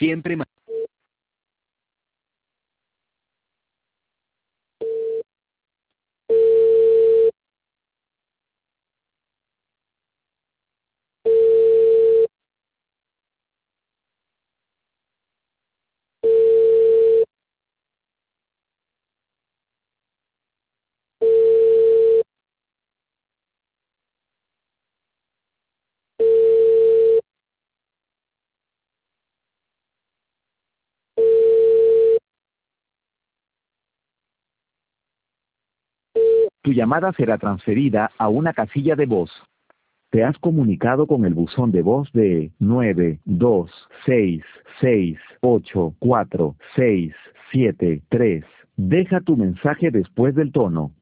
Siempre Tu llamada será transferida a una casilla de voz. Te has comunicado con el buzón de voz de 926684673. Deja tu mensaje después del tono.